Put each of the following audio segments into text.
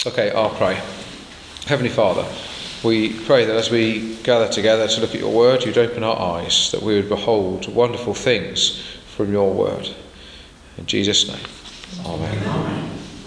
Okay, I'll pray. Heavenly Father, we pray that as we gather together to look at your word, you'd open our eyes, that we would behold wonderful things from your word. In Jesus' name, amen.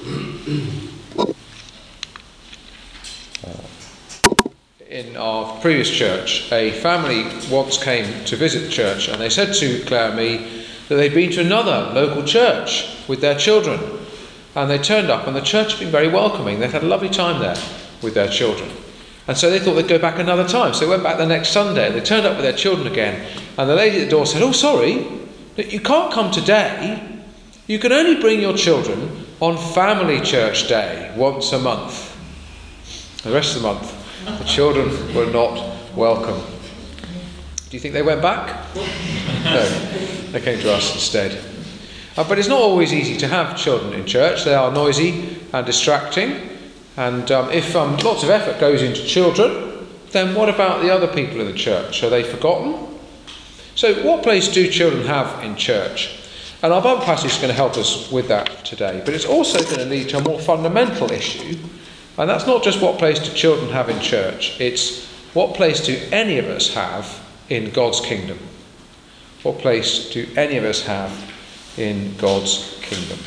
In our previous church, a family once came to visit the church, and they said to Claire and me that they'd been to another local church with their children. And they turned up, and the church had been very welcoming. They'd had a lovely time there with their children. And so they thought they'd go back another time. So they went back the next Sunday. They turned up with their children again. And the lady at the door said, "Oh, sorry, you can't come today. You can only bring your children on Family Church Day once a month." The rest of the month, the children were not welcome. Do you think they went back? No, they came to us instead. But it's not always easy to have children in church. They are noisy and distracting. And if lots of effort goes into children, then what about the other people in the church? Are they forgotten? So what place do children have in church? And our Bible passage is going to help us with that today. But it's also going to lead to a more fundamental issue. And that's not just what place do children have in church. It's what place do any of us have in God's kingdom? What place do any of us have in God's kingdom?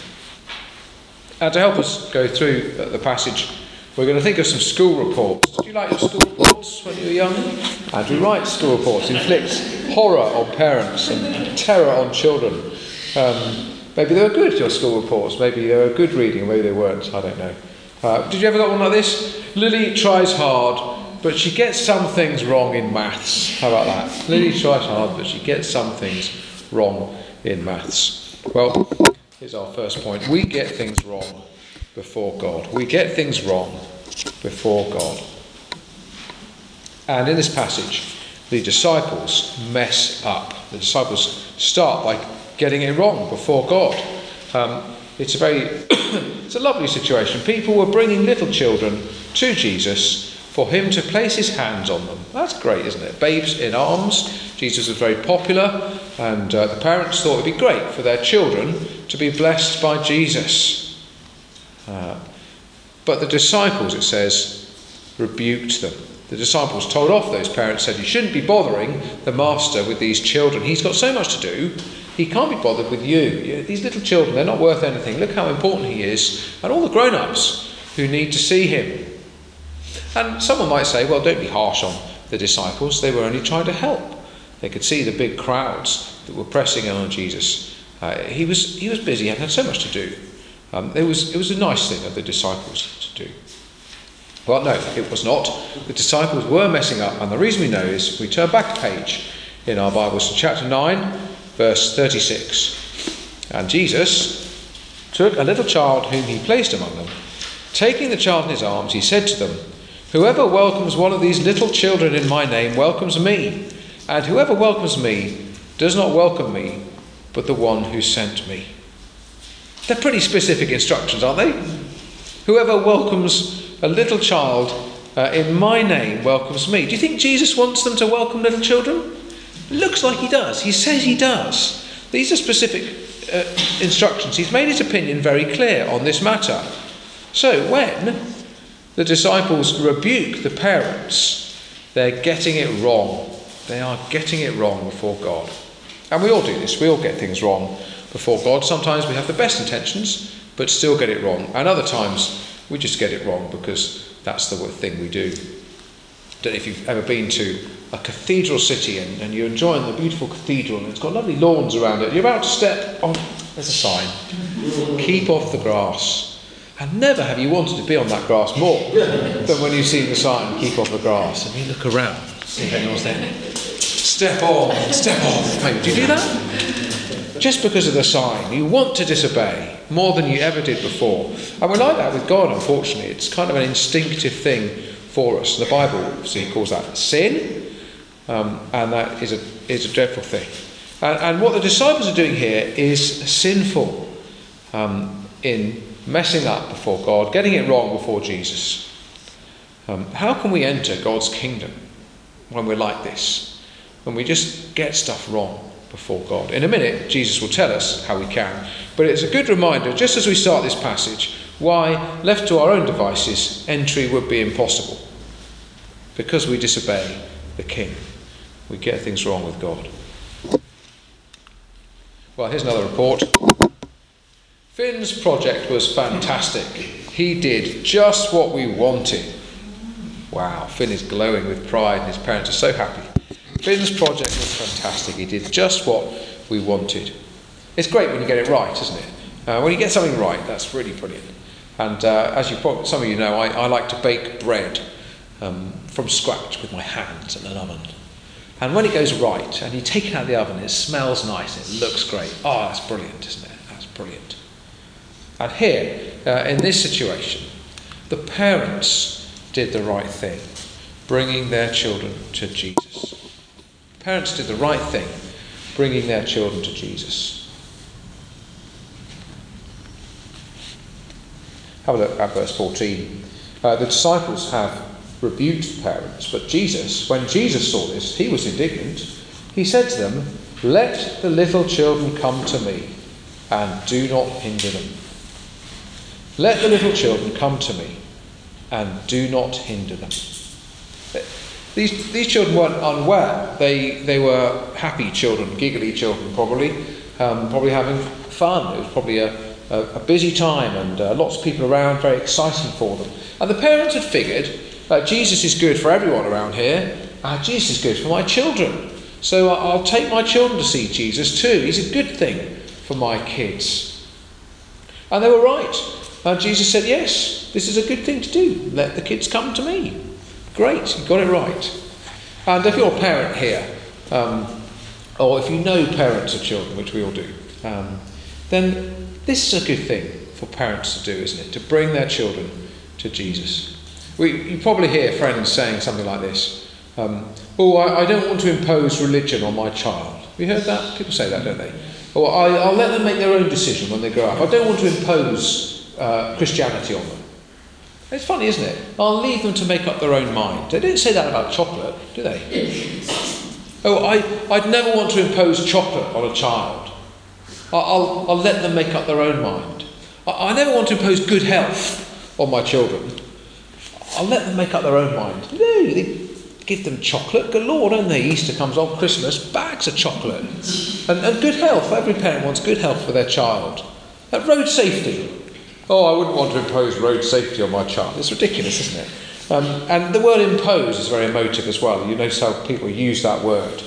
And to help us go through the passage, we're going to think of some school reports. Did you like your school reports when you were young? Andrew writes school reports, inflicts horror on parents and terror on children. Maybe they were good, your school reports. Maybe they were good reading, maybe they weren't, I don't know. Did you ever get one like this? Lily tries hard, but she gets some things wrong in maths. How about that? Lily tries hard, but she gets some things wrong in maths. Well, here's our first point. We get things wrong before God. We get things wrong before God. And in this passage, the disciples mess up. The disciples start by getting it wrong before God. It's a lovely situation. People were bringing little children to Jesus for him to place his hands on them. That's great, isn't it? Babes in arms. Jesus was very popular, and the parents thought it would be great for their children to be blessed by Jesus. But the disciples, it says, rebuked them. The disciples told off those parents, said, "You shouldn't be bothering the master with these children. He's got so much to do. He can't be bothered with you. These little children, they're not worth anything. Look how important he is, and all the grown-ups who need to see him." And someone might say, well, don't be harsh on the disciples. They were only trying to help. They could see the big crowds that were pressing in on Jesus. He was busy and had so much to do. It was a nice thing of the disciples to do. Well, no, it was not. The disciples were messing up, and the reason we know is we turn back a page in our Bibles to chapter 9, verse 36. "And Jesus took a little child whom he placed among them. Taking the child in his arms, he said to them, 'Whoever welcomes one of these little children in my name welcomes me. And whoever welcomes me does not welcome me, but the one who sent me.'" They're pretty specific instructions, aren't they? Whoever welcomes a little child in my name welcomes me. Do you think Jesus wants them to welcome little children? It looks like he does. He says he does. These are specific instructions. He's made his opinion very clear on this matter. So when the disciples rebuke the parents, they're getting it wrong. They are getting it wrong before God. And we all do this. We all get things wrong before God. Sometimes we have the best intentions, but still get it wrong. And other times we just get it wrong because that's the thing we do. I don't know if you've ever been to a cathedral city and you're enjoying the beautiful cathedral and it's got lovely lawns around it. You're about to step on, there's a sign. Keep off the grass. And never have you wanted to be on that grass more than when you see the sign, keep off the grass. And you look around, see if anyone's there. Step on, step off. Maybe. Do you do that? Just because of the sign. You want to disobey more than you ever did before. And we're like that with God, unfortunately. It's kind of an instinctive thing for us. The Bible obviously calls that sin. And that is a dreadful thing. And what the disciples are doing here is sinful in messing up before God, getting it wrong before Jesus. How can we enter God's kingdom when we're like this? When we just get stuff wrong before God? In a minute, Jesus will tell us how we can. But it's a good reminder, just as we start this passage, Why, left to our own devices, entry would be impossible. Because we disobey the King. We get things wrong with God. Well, here's another report. Finn's project was fantastic. He did just what we wanted. Wow, Finn is glowing with pride and his parents are so happy. Finn's project was fantastic. He did just what we wanted. It's great when you get it right, isn't it? When you get something right, that's really brilliant. And as some of you know, I like to bake bread from scratch with my hands in an oven. And when it goes right, and you take it out of the oven, it smells nice, and it looks great. Oh, that's brilliant, isn't it? That's brilliant. And here, in this situation, the parents did the right thing, bringing their children to Jesus. Parents did the right thing, bringing their children to Jesus. Have a look at verse 14. The disciples have rebuked the parents, but Jesus, when Jesus saw this, he was indignant. He said to them, "Let the little children come to me, and do not hinder them. Let the little children come to me, and do not hinder them." These children weren't unwell. They were happy children, giggly children probably having fun. It was probably a busy time and lots of people around, very exciting for them. And the parents had figured, Jesus is good for everyone around here. Jesus is good for my children. So I'll take my children to see Jesus too. He's a good thing for my kids. And they were right. Jesus said, yes, this is a good thing to do. Let the kids come to me. Great, you got it right. And if you're a parent here, or if you know parents of children, which we all do, then this is a good thing for parents to do, isn't it? To bring their children to Jesus. You probably hear friends saying something like this. I don't want to impose religion on my child. Have you heard that? People say that, don't they? Or I'll let them make their own decision when they grow up. I don't want to impose Christianity on them. It's funny, isn't it? I'll leave them to make up their own mind. They don't say that about chocolate, do they? I'd never want to impose chocolate on a child. I'll let them make up their own mind. I never want to impose good health on my children. I'll let them make up their own mind. No, they give them chocolate galore, don't they? Easter comes on, Christmas, bags of chocolate. And good health. Every parent wants good health for their child. Road safety. I wouldn't want to impose road safety on my child. It's ridiculous, isn't it? And the word impose is very emotive as well. You notice how people use that word.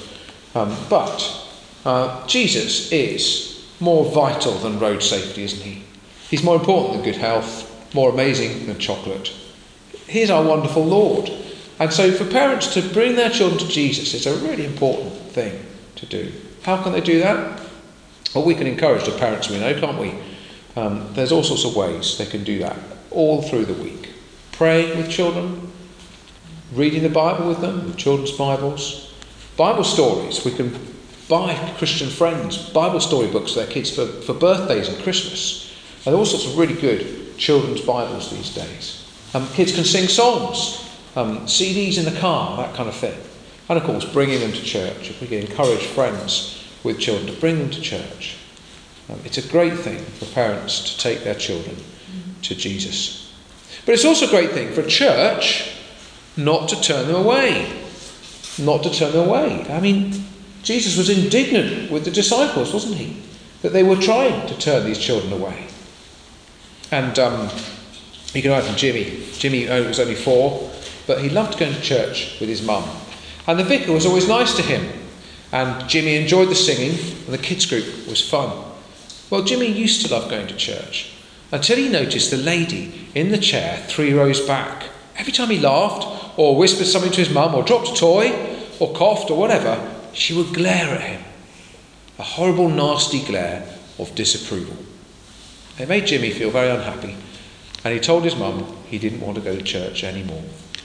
But Jesus is more vital than road safety, isn't he? He's more important than good health, more amazing than chocolate. He's our wonderful Lord. And so for parents to bring their children to Jesus is a really important thing to do. How can they do that? Well, we can encourage the parents we know, can't we? There's all sorts of ways they can do that all through the week. Praying with children, reading the Bible with them, with children's Bibles, Bible stories. We can buy Christian friends Bible story books for their kids for birthdays and Christmas. And there are all sorts of really good children's Bibles these days. Kids can sing songs, CDs in the car, that kind of thing. And of course, bringing them to church. If we can encourage friends with children to bring them to church. It's a great thing for parents to take their children to Jesus. But it's also a great thing for a church not to turn them away. Not to turn them away. I mean, Jesus was indignant with the disciples, wasn't he? That they were trying to turn these children away. And you can imagine Jimmy. Jimmy was only 4, but he loved going to church with his mum. And the vicar was always nice to him. And Jimmy enjoyed the singing, and the kids group was fun. Well, Jimmy used to love going to church until he noticed the lady in the chair 3 rows back. Every time he laughed or whispered something to his mum or dropped a toy or coughed or whatever, she would glare at him. A horrible, nasty glare of disapproval. It made Jimmy feel very unhappy, and he told his mum he didn't want to go to church anymore.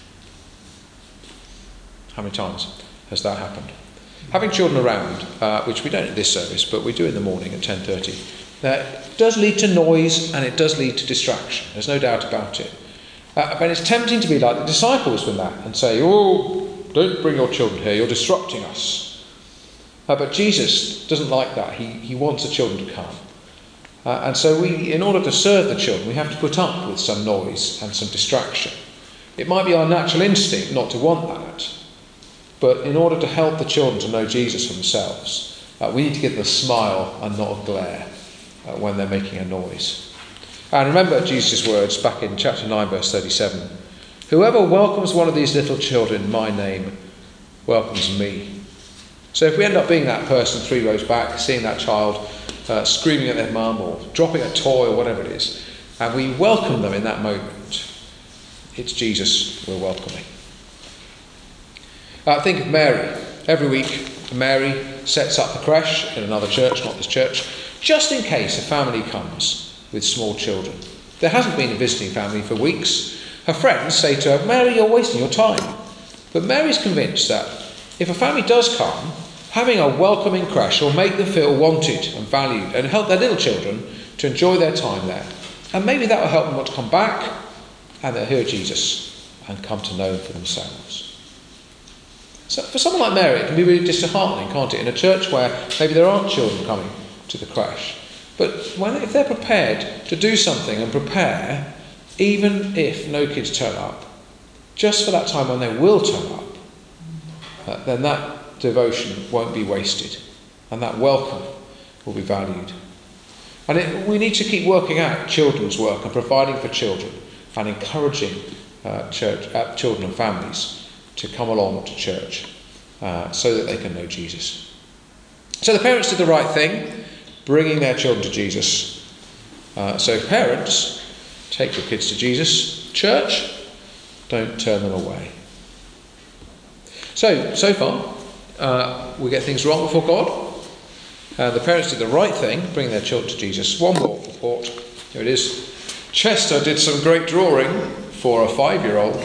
How many times has that happened? Having children around, which we don't at this service, but we do in the morning at 10:30, that does lead to noise and it does lead to distraction. There's no doubt about it. But it's tempting to be like the disciples with that and say, don't bring your children here, you're disrupting us. But Jesus doesn't like that. He wants the children to come. And so in order to serve the children, we have to put up with some noise and some distraction. It might be our natural instinct not to want that, but in order to help the children to know Jesus for themselves, we need to give them a smile and not a glare when they're making a noise. And remember Jesus' words back in chapter 9, verse 37. Whoever welcomes one of these little children in my name welcomes me. So if we end up being that person 3 rows back, seeing that child screaming at their mum or dropping a toy or whatever it is, and we welcome them in that moment, it's Jesus we're welcoming. Think of Mary. Every week Mary sets up a creche in another church, not this church, just in case a family comes with small children. There hasn't been a visiting family for weeks. Her friends say to her, Mary, you're wasting your time. But Mary's convinced that if a family does come, having a welcoming creche will make them feel wanted and valued and help their little children to enjoy their time there. And maybe that will help them want to come back and they'll hear Jesus and come to know him for themselves. So for someone like Mary, it can be really disheartening, can't it, in a church where maybe there aren't children coming to the creche. But if they're prepared to do something and prepare, even if no kids turn up, just for that time when they will turn up, then that devotion won't be wasted and that welcome will be valued. And we need to keep working out children's work and providing for children and encouraging children and families to come along to church so that they can know Jesus. So the parents did the right thing, bringing their children to Jesus. So parents, take your kids to Jesus. Church, don't turn them away. So far, we get things wrong before God. The parents did the right thing, bringing their children to Jesus. One more report. Here it is. Chester did some great drawing for a 5-year-old.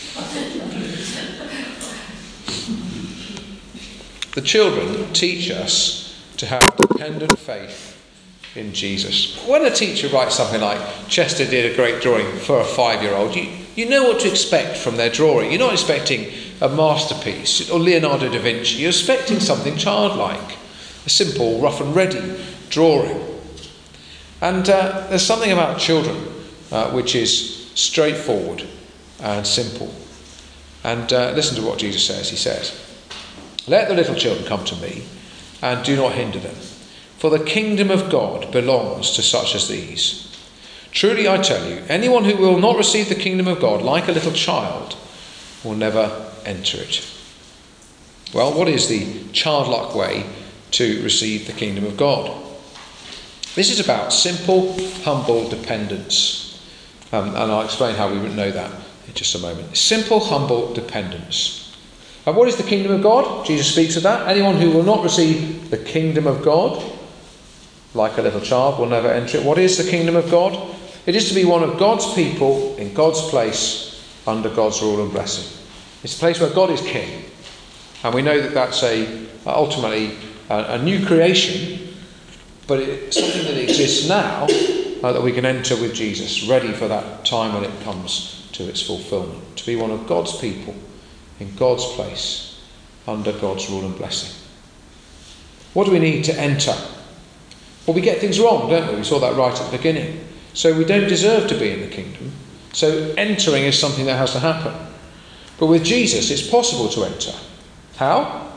The children teach us to have dependent faith in Jesus. When a teacher writes something like, Chester did a great drawing for a 5-year-old, you know what to expect from their drawing. You're not expecting a masterpiece or Leonardo da Vinci. You're expecting something childlike, a simple, rough and ready drawing. And there's something about children which is straightforward and simple. And listen to what Jesus says. He says, let the little children come to me, and do not hinder them, for the kingdom of God belongs to such as these. Truly I tell you, anyone who will not receive the kingdom of God like a little child will never enter it. Well, what is the childlike way to receive the kingdom of God? This is about simple, humble dependence. And I'll explain how we would know that in just a moment. Simple, humble dependence. And what is the kingdom of God? Jesus speaks of that. Anyone who will not receive the kingdom of God, like a little child, will never enter it. What is the kingdom of God? It is to be one of God's people in God's place under God's rule and blessing. It's a place where God is king. And we know that that's ultimately a new creation, but it's something that exists now that we can enter with Jesus, ready for that time when it comes to its fulfillment. To be one of God's people in God's place, under God's rule and blessing. What do we need to enter? Well, we get things wrong, don't we? We saw that right at the beginning. So we don't deserve to be in the kingdom. So entering is something that has to happen. But with Jesus, it's possible to enter. How?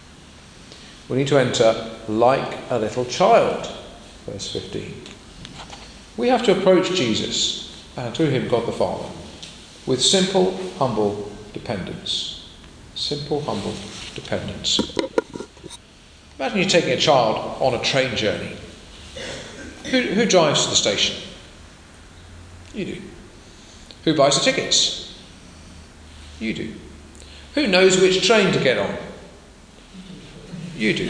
We need to enter like a little child. Verse 15. We have to approach Jesus, and through him God the Father, with simple, humble dependence. Simple, humble dependence. Imagine you're taking a child on a train journey. Who drives to the station? You do. Who buys the tickets? You do. Who knows which train to get on? You do.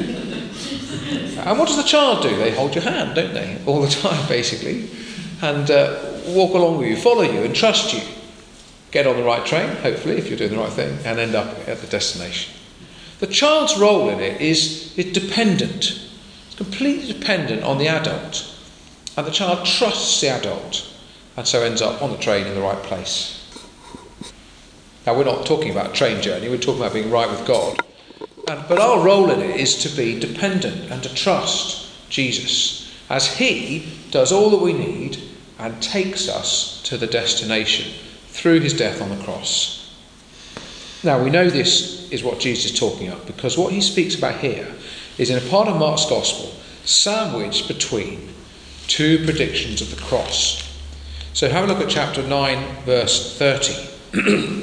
And what does the child do? They hold your hand, don't they? All the time, basically. And walk along with you, follow you and trust you. Get on the right train, hopefully, if you're doing the right thing, and end up at the destination. The child's role in it is dependent. It's completely dependent on the adult. And the child trusts the adult, and so ends up on the train in the right place. Now, we're not talking about a train journey, we're talking about being right with God. But our role in it is to be dependent and to trust Jesus, as he does all that we need and takes us to the destination through his death on the cross. Now, we know this is what Jesus is talking about, because what he speaks about here is in a part of Mark's Gospel sandwiched between two predictions of the cross. So have a look at chapter 9, verse 30.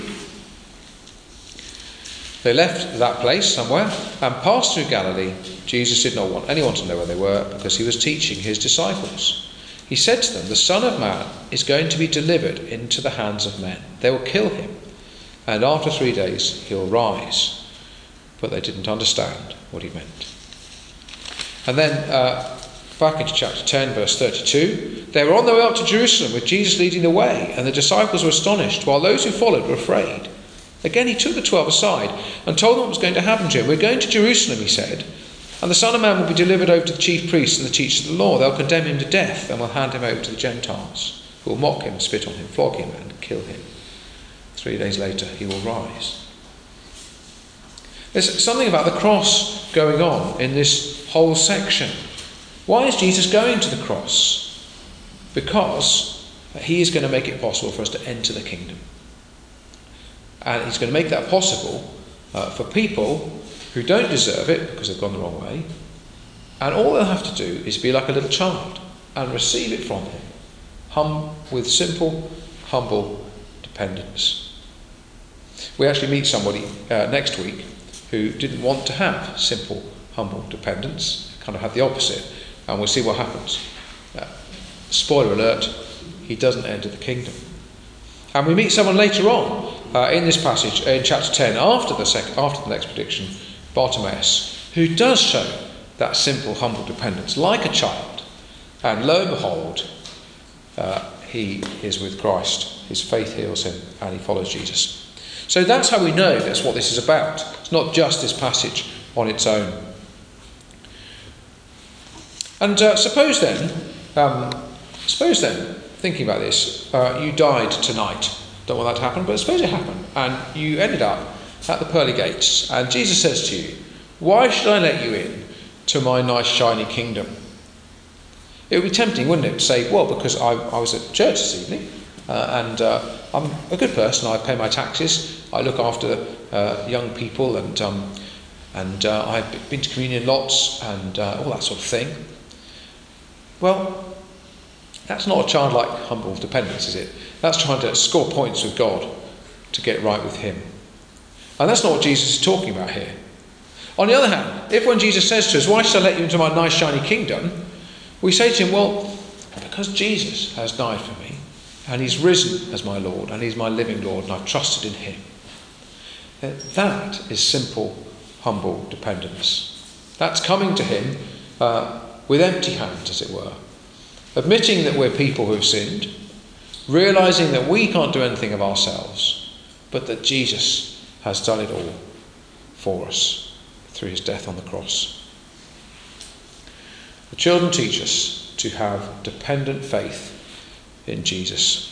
They left that place somewhere and passed through Galilee. Jesus did not want anyone to know where they were, because he was teaching his disciples. He said to them, "The Son of Man is going to be delivered into the hands of men. They will kill him, and after 3 days he will rise." But they didn't understand what he meant. And then back into chapter 10, verse 32. They were on their way up to Jerusalem with Jesus leading the way, and the disciples were astonished, while those who followed were afraid. Again he took the 12 aside and told them what was going to happen to him. "We're going to Jerusalem," he said, "and the Son of Man will be delivered over to the chief priests and the teachers of the law. They'll condemn him to death and will hand him over to the Gentiles, who will mock him, spit on him, flog him and kill him. 3 days later he will rise." There's something about the cross going on in this whole section. Why is Jesus going to the cross? Because he is going to make it possible for us to enter the kingdom. And he's going to make that possible for people who don't deserve it because they've gone the wrong way. And all they'll have to do is be like a little child and receive it from him, with simple, humble dependence. We actually meet somebody next week who didn't want to have simple, humble dependence, kind of had the opposite, and we'll see what happens. Spoiler alert, he doesn't enter the kingdom. And we meet someone later on in this passage, in chapter 10, after the next prediction, Bartimaeus, who does show that simple, humble dependence, like a child. And lo and behold, he is with Christ. His faith heals him, and he follows Jesus. So that's how we know that's what this is about. It's not just this passage on its own. And suppose then, thinking about this, you died tonight. Don't want that to happen, but suppose it happened, and you ended up at the pearly gates, and Jesus says to you, "Why should I let you in to my nice shiny kingdom?" It would be tempting, wouldn't it, to say, well, because I was at church this evening, and I'm a good person, I pay my taxes, I look after young people, and I've been to communion lots, and all that sort of thing. Well, that's not a childlike, humble dependence, is it? That's trying to score points with God to get right with him. And that's not what Jesus is talking about here. On the other hand, if when Jesus says to us, "Why should I let you into my nice shiny kingdom?" we say to him, well, because Jesus has died for me, and he's risen as my Lord, and he's my living Lord, and I've trusted in him. That is simple, humble dependence. That's coming to him with empty hands, as it were. Admitting that we're people who have sinned, realising that we can't do anything of ourselves, but that Jesus has done it all for us through his death on the cross. The children teach us to have dependent faith in Jesus.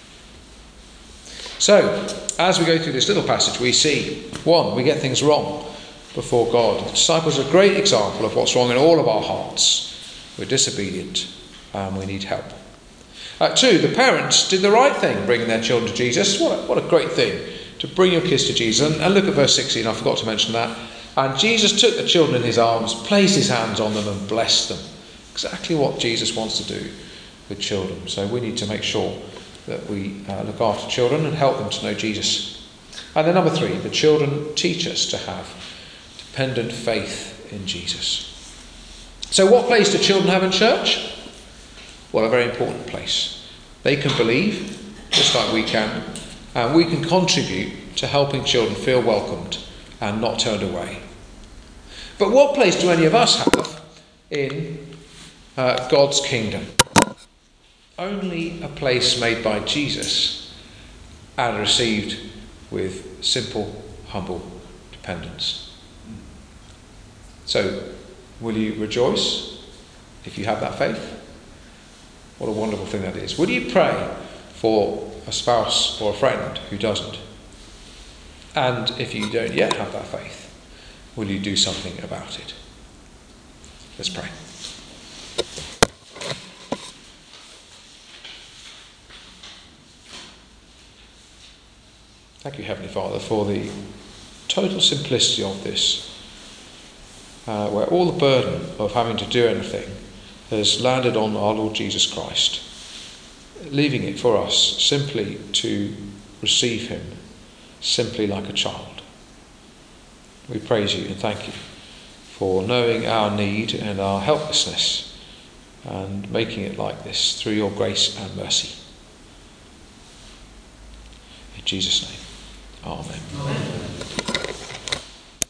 So, as we go through this little passage, we see, one, we get things wrong before God. The disciples are a great example of what's wrong in all of our hearts. We're disobedient and we need help. Two, the parents did the right thing, bringing their children to Jesus. What a great thing to bring your kids to Jesus. And look at verse 16, I forgot to mention that. And Jesus took the children in his arms, placed his hands on them and blessed them. Exactly what Jesus wants to do with children. So we need to make sure that we look after children and help them to know Jesus. And then number three, the children teach us to have dependent faith in Jesus. So what place do children have in church? Well, a very important place. They can believe, just like we can, and we can contribute to helping children feel welcomed and not turned away. But what place do any of us have in God's kingdom? Only a place made by Jesus and received with simple, humble dependence. So, will you rejoice if you have that faith? What a wonderful thing that is. Will you pray for a spouse or a friend who doesn't? And if you don't yet have that faith, will you do something about it? Let's pray. Thank you, Heavenly Father, for the total simplicity of this, where all the burden of having to do anything has landed on our Lord Jesus Christ, leaving it for us simply to receive him, simply like a child. We praise you and thank you for knowing our need and our helplessness and making it like this through your grace and mercy. In Jesus' name, amen. Amen.